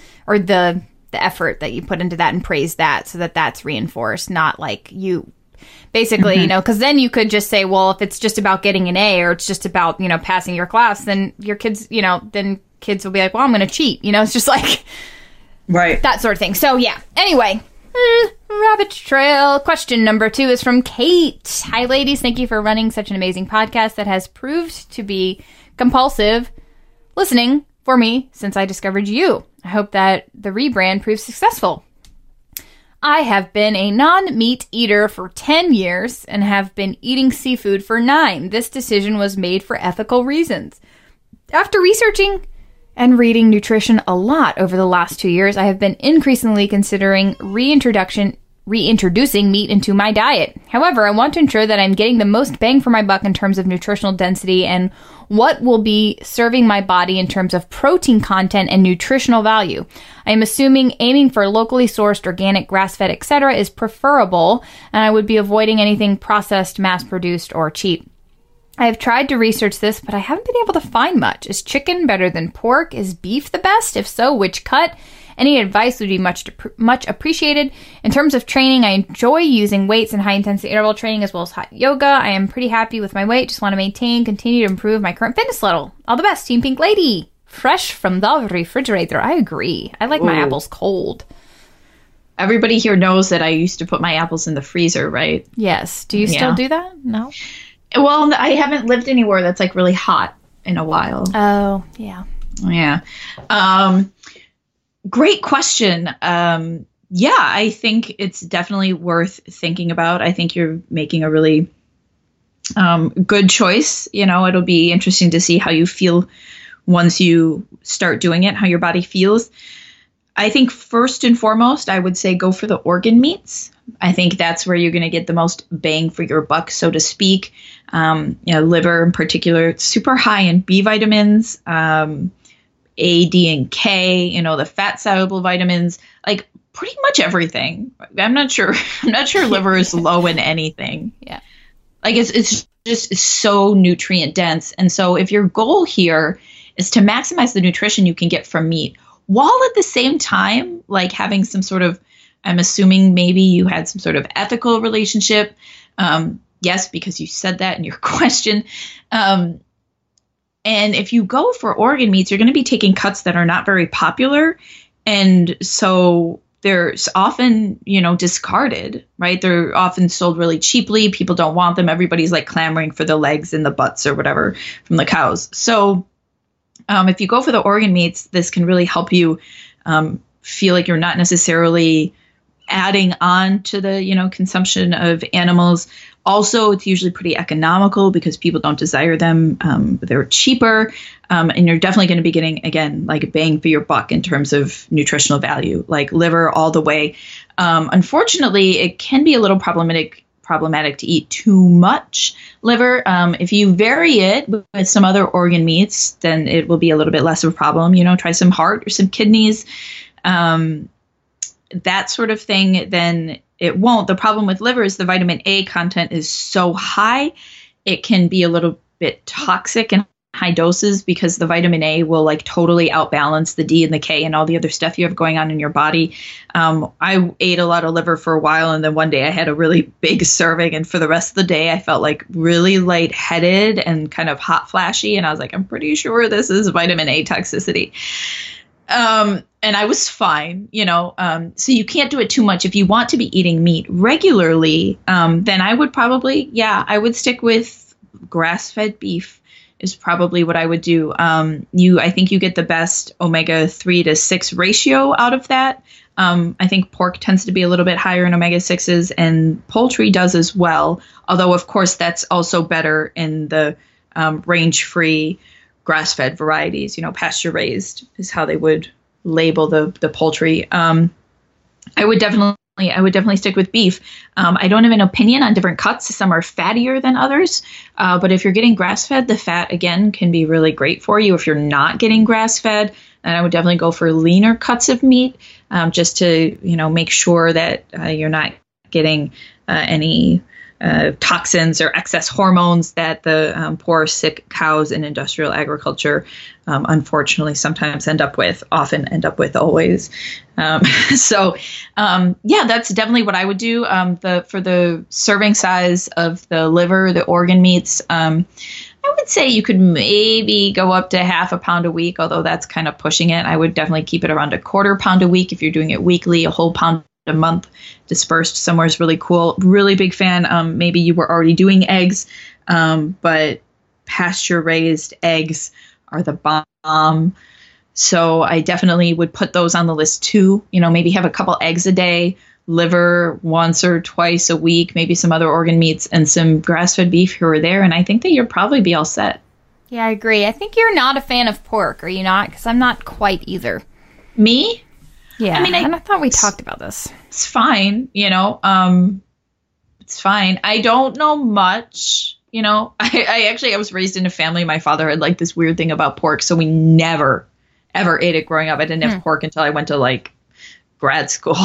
effort that you put into that, and praise that, so that that's reinforced, not like you basically, because then you could just say, well, if it's just about getting an A, or it's just about, passing your class, then your kids, then kids will be like, well, I'm going to cheat. It's just like, right, that sort of thing. So yeah, anyway, rabbit trail. Question number 2 is from Kate. Hi, ladies. Thank you for running such an amazing podcast that has proved to be compulsive listening for me since I discovered you. I hope that the rebrand proves successful. I have been a non-meat eater for 10 years and have been eating seafood for 9. This decision was made for ethical reasons. After researching and reading nutrition a lot over the last 2 years, I have been increasingly considering reintroducing meat into my diet. However, I want to ensure that I'm getting the most bang for my buck in terms of nutritional density and what will be serving my body in terms of protein content and nutritional value. I am assuming aiming for locally sourced, organic, grass-fed, etc. is preferable, and I would be avoiding anything processed, mass-produced, or cheap. I have tried to research this, but I haven't been able to find much. Is chicken better than pork? Is beef the best? If so, which cut? Any advice would be much appreciated. In terms of training, I enjoy using weights and high-intensity interval training as well as hot yoga. I am pretty happy with my weight. Just want to continue to improve my current fitness level. All the best, Team Pink Lady. Fresh from the refrigerator. I agree. I like my apples cold. Everybody here knows that I used to put my apples in the freezer, right? Yes. Do you still do that? No? Well, I haven't lived anywhere that's like really hot in a while. Oh, yeah. Yeah. Great question. I think it's definitely worth thinking about. I think you're making a really good choice. It'll be interesting to see how you feel once you start doing it, how your body feels. I think first and foremost, I would say go for the organ meats. I think that's where you're going to get the most bang for your buck, so to speak. Liver in particular, super high in B vitamins, A, D, and K, the fat soluble vitamins, like pretty much everything. I'm not sure liver is low in anything. Yeah. Like it's just so nutrient dense. And so if your goal here is to maximize the nutrition you can get from meat, while at the same time, like having some sort of, I'm assuming maybe you had some sort of ethical relationship. Yes, because you said that in your question. And if you go for organ meats, you're going to be taking cuts that are not very popular. And so they're often, discarded, right? They're often sold really cheaply. People don't want them. Everybody's like clamoring for the legs and the butts or whatever from the cows. So if you go for the organ meats, this can really help you feel like you're not necessarily adding on to the, consumption of animals. Also, it's usually pretty economical because people don't desire them. They're cheaper. And you're definitely going to be getting, again, like a bang for your buck in terms of nutritional value, like liver all the way. Unfortunately, it can be a little problematic to eat too much liver. If you vary it with some other organ meats, then it will be a little bit less of a problem. Try some heart or some kidneys, that sort of thing. Then it won't. The problem with liver is the vitamin A content is so high, it can be a little bit toxic in high doses because the vitamin A will like totally outbalance the D and the K and all the other stuff you have going on in your body. I ate a lot of liver for a while, and then one day I had a really big serving, and for the rest of the day I felt like really lightheaded and kind of hot flashy, and I was like, I'm pretty sure this is vitamin A toxicity. And I was fine, so you can't do it too much. If you want to be eating meat regularly, then I would probably, I would stick with grass-fed beef is probably what I would do. I think you get the best omega 3 to 6 ratio out of that. I think pork tends to be a little bit higher in omega-6s, and poultry does as well. Although, of course, that's also better in the range-free grass-fed varieties. Pasture-raised is how they would label the poultry. I would definitely stick with beef. I don't have an opinion on different cuts. Some are fattier than others. But if you're getting grass-fed, the fat, again, can be really great for you. If you're not getting grass-fed, then I would definitely go for leaner cuts of meat, just to, make sure that you're not getting any toxins or excess hormones that the poor, sick cows in industrial agriculture, unfortunately, sometimes often end up with always. So, that's definitely what I would do. For the serving size of the liver, the organ meats, I would say you could maybe go up to half a pound a week, although that's kind of pushing it. I would definitely keep it around a quarter pound a week if you're doing it weekly. A whole pound a month dispersed somewhere is really cool. Really big fan. Maybe you were already doing eggs, but pasture-raised eggs are the bomb. So I definitely would put those on the list too. Maybe have a couple eggs a day, liver once or twice a week, maybe some other organ meats, and some grass-fed beef here or there. And I think that you'll probably be all set. Yeah, I agree. I think you're not a fan of pork, are you not? Because I'm not quite either. Me? Yeah. I thought we talked about this. It's fine. It's fine. I don't know much. I was raised in a family. My father had like this weird thing about pork. So we never, ever ate it growing up. I didn't have pork until I went to grad school.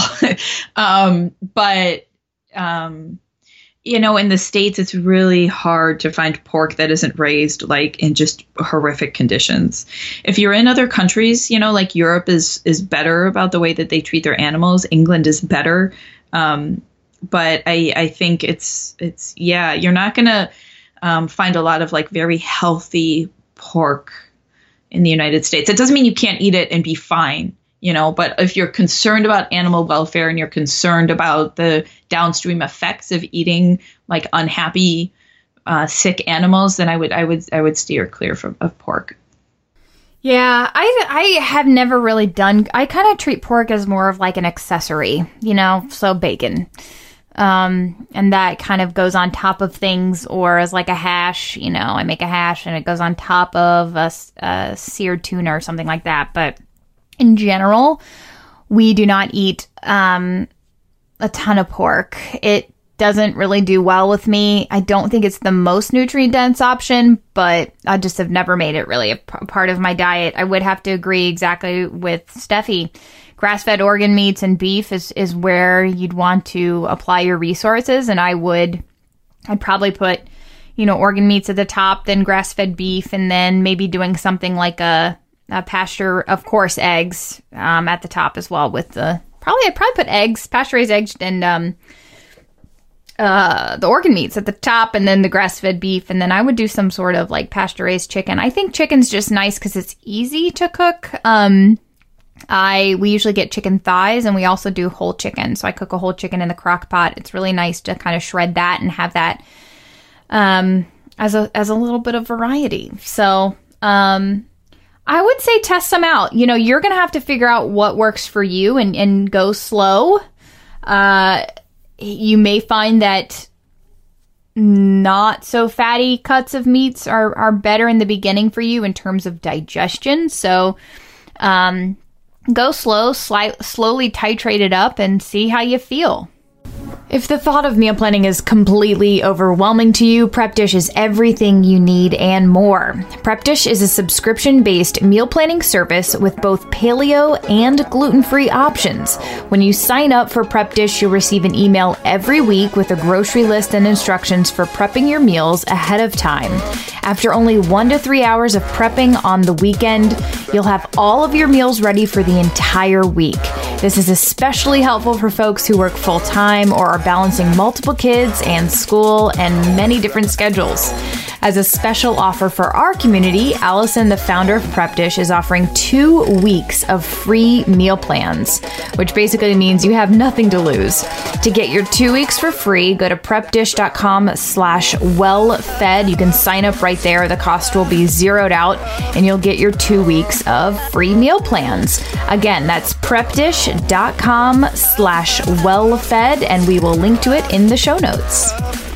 In the States, it's really hard to find pork that isn't raised in just horrific conditions. If you're in other countries, Europe is better about the way that they treat their animals. England is better. But I think you're not going to find a lot of very healthy pork in the United States. It doesn't mean you can't eat it and be fine. But if you're concerned about animal welfare and you're concerned about the downstream effects of eating unhappy, sick animals, then I would steer clear of pork. Yeah, I have never really done. I kind of treat pork as more of an accessory, so bacon, and that kind of goes on top of things, or as a hash. I make a hash and it goes on top of a seared tuna or something like that, but. In general, we do not eat a ton of pork. It doesn't really do well with me. I don't think it's the most nutrient-dense option, but I just have never made it really a part of my diet. I would have to agree exactly with Steffi. Grass-fed organ meats and beef is where you'd want to apply your resources, and I'd probably put, organ meats at the top, then grass-fed beef, and then maybe doing something like a pasture, of course, eggs at the top as well. I'd probably put eggs, pasture-raised eggs, and the organ meats at the top, and then the grass-fed beef, and then I would do some sort of pasture-raised chicken. I think chicken's just nice because it's easy to cook. We usually get chicken thighs, and we also do whole chicken. So I cook a whole chicken in the crock pot. It's really nice to kind of shred that and have that as a little bit of variety. So. I would say test some out. You're going to have to figure out what works for you and go slow. You may find that not so fatty cuts of meats are better in the beginning for you in terms of digestion. So go slow, slowly titrate it up and see how you feel. If the thought of meal planning is completely overwhelming to you, Prep Dish is everything you need and more. Prep Dish is a subscription-based meal planning service with both paleo and gluten-free options. When you sign up for Prep Dish, you'll receive an email every week with a grocery list and instructions for prepping your meals ahead of time. After only 1 to 3 hours of prepping on the weekend, you'll have all of your meals ready for the entire week. This is especially helpful for folks who work full-time or are balancing multiple kids and school and many different schedules. As a special offer for our community, Allison, the founder of Prep Dish, is offering 2 weeks of free meal plans, which basically means you have nothing to lose. To get your 2 weeks for free, go to prepdish.com/wellfed. You can sign up right there. The cost will be zeroed out, and you'll get your 2 weeks of free meal plans. Again, that's prepdish.com/wellfed, and we will link to it in the show notes.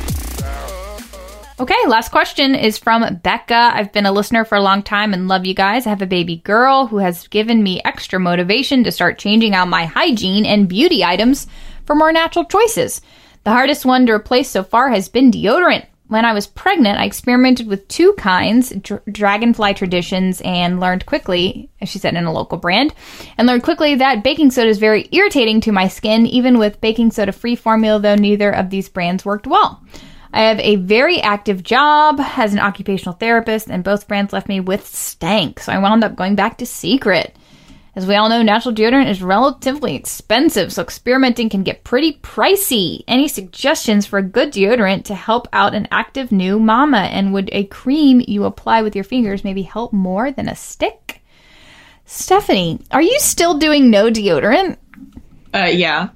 Okay, last question is from Becca. I've been a listener for a long time and love you guys. I have a baby girl who has given me extra motivation to start changing out my hygiene and beauty items for more natural choices. The hardest one to replace so far has been deodorant. When I was pregnant, I experimented with 2 kinds, Dragonfly Traditions, and learned quickly, as she said, in a local brand, and learned quickly that baking soda is very irritating to my skin. Even with baking soda-free formula, though, neither of these brands worked well. I have a very active job as an occupational therapist, and both brands left me with stank, so I wound up going back to Secret. As we all know, natural deodorant is relatively expensive, so experimenting can get pretty pricey. Any suggestions for a good deodorant to help out an active new mama? And would a cream you apply with your fingers maybe help more than a stick? Stephanie, are you still doing no deodorant? Yeah.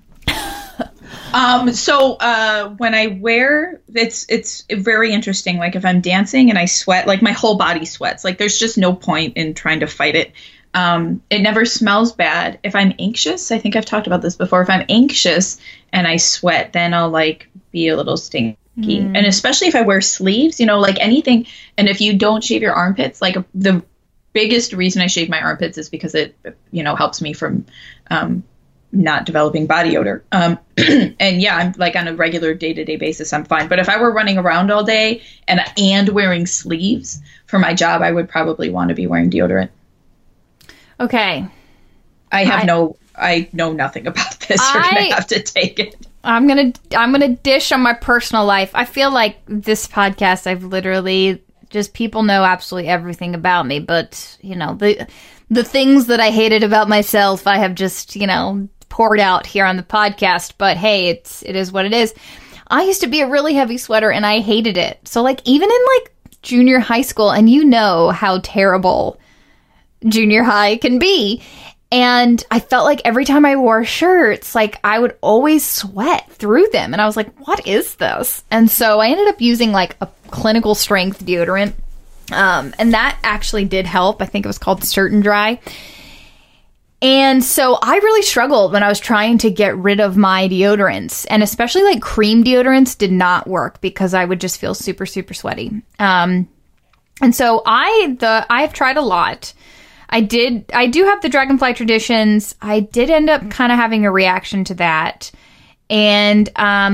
So when I wear, it's very interesting. Like if I'm dancing and I sweat, like my whole body sweats. Like there's just no point in trying to fight it. It never smells bad. If I'm anxious, I think I've talked about this before. If I'm anxious and I sweat, then I'll like be a little stinky. And especially if I wear sleeves, like anything. And if you don't shave your armpits, like the biggest reason I shave my armpits is because it, helps me from, not developing body odor. And yeah, I'm like on a regular day-to-day basis, I'm fine. But if I were running around all day and wearing sleeves for my job, I would probably want to be wearing deodorant. Okay. I know nothing about this. You're gonna have to take it. I'm gonna dish on my personal life. I feel like this podcast, I've literally just, people know absolutely everything about me, but the things that I hated about myself, I have just poured out here on the podcast. But hey, it is what it is. I used to be a really heavy sweater and I hated it. So like even in like junior high school, and how terrible junior high can be. And I felt like every time I wore shirts, like I would always sweat through them. And I was like, what is this? And so I ended up using like a clinical strength deodorant. And that actually did help. I think it was called Certain Dry. And so I really struggled when I was trying to get rid of my deodorants, and especially like cream deodorants did not work because I would just feel super, super sweaty. And so I've tried a lot. I do have the Dragonfly Traditions. I did end up kind of having a reaction to that. And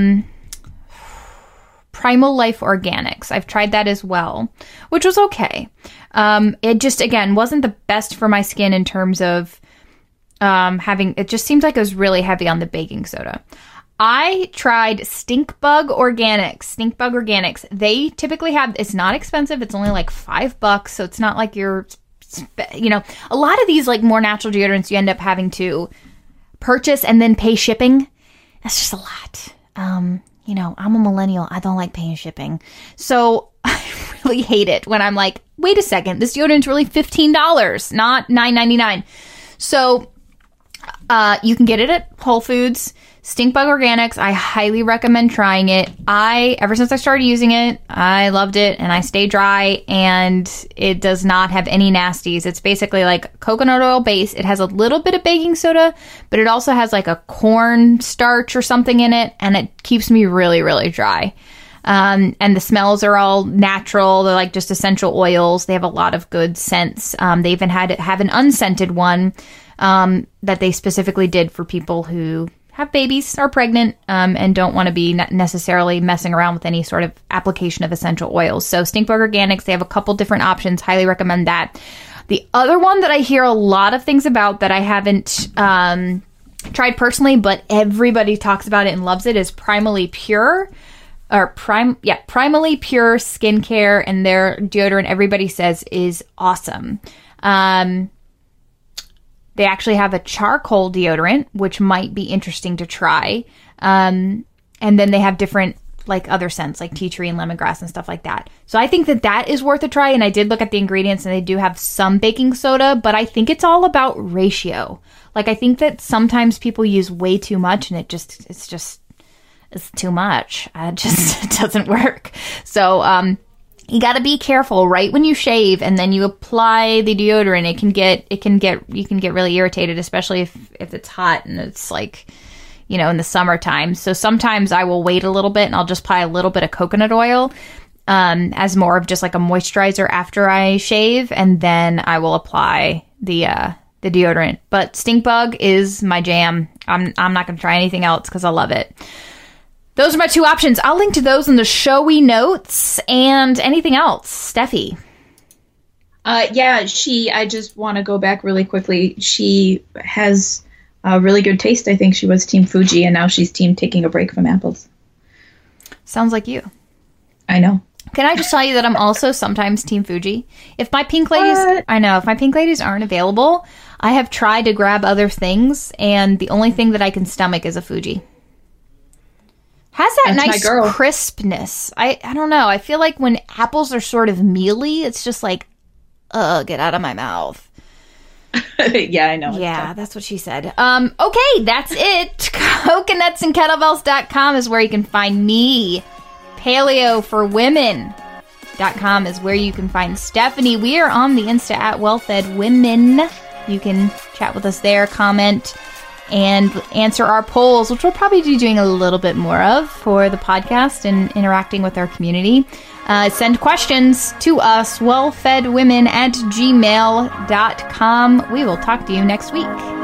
Primal Life Organics, I've tried that as well, which was okay. It just, again, wasn't the best for my skin in terms of it just seemed like it was really heavy on the baking soda. I tried Stink Bug Organics. They typically have, it's not expensive. It's only like $5. So it's not like you're, a lot of these like more natural deodorants you end up having to purchase and then pay shipping. That's just a lot. I'm a millennial. I don't like paying shipping. So I really hate it when I'm like, wait a second, this deodorant's really $15, not $9.99. So you can get it at Whole Foods. Stink Bug Organics, I highly recommend trying it. Ever since I started using it, I loved it, and I stay dry, and it does not have any nasties. It's basically like coconut oil base. It has a little bit of baking soda, but it also has like a corn starch or something in it, and it keeps me really, really dry. And the smells are all natural. They're like just essential oils. They have a lot of good scents. They even have an unscented one that they specifically did for people who have babies, are pregnant, and don't want to be necessarily messing around with any sort of application of essential oils. So Stink Bug Organics, they have a couple different options. Highly recommend that. The other one that I hear a lot of things about that I haven't tried personally, but everybody talks about it and loves it, is Primally Pure. Primally Pure Skincare, and their deodorant, everybody says, is awesome. They actually have a charcoal deodorant, which might be interesting to try. And then they have different like other scents, like tea tree and lemongrass and stuff like that. So I think that that is worth a try. And I did look at the ingredients, and they do have some baking soda, but I think it's all about ratio. Like, I think that sometimes people use way too much, and it's too much. It doesn't work. So, you got to be careful right when you shave, and then you apply the deodorant. You can get really irritated, especially if it's hot and it's like, you know, in the summertime. So sometimes I will wait a little bit, and I'll just apply a little bit of coconut oil as more of just like a moisturizer after I shave, and then I will apply the deodorant. But stink bug is my jam. I'm not going to try anything else because I love it. Those are my two options. I'll link to those in the showy notes. And anything else, Steffi? I just want to go back really quickly. She has a really good taste. I think she was Team Fuji, and now she's Team taking a break from apples. Sounds like you. I know. Can I just tell you that I'm also sometimes Team Fuji? If my pink ladies aren't available, I have tried to grab other things, and the only thing that I can stomach is a Fuji. Has that nice crispness. I don't know. I feel like when apples are sort of mealy, it's just like, ugh, get out of my mouth. Yeah, I know. Yeah, that's what she said. Okay, that's it. Coconutsandkettlebells.com is where you can find me. Paleoforwomen.com is where you can find Stephanie. We are on the Insta at WellFedWomen. You can chat with us there, comment, and answer our polls, which we'll probably be doing a little bit more of for the podcast and interacting with our community. Send questions to us, wellfedwomen@gmail.com. We will talk to you next week.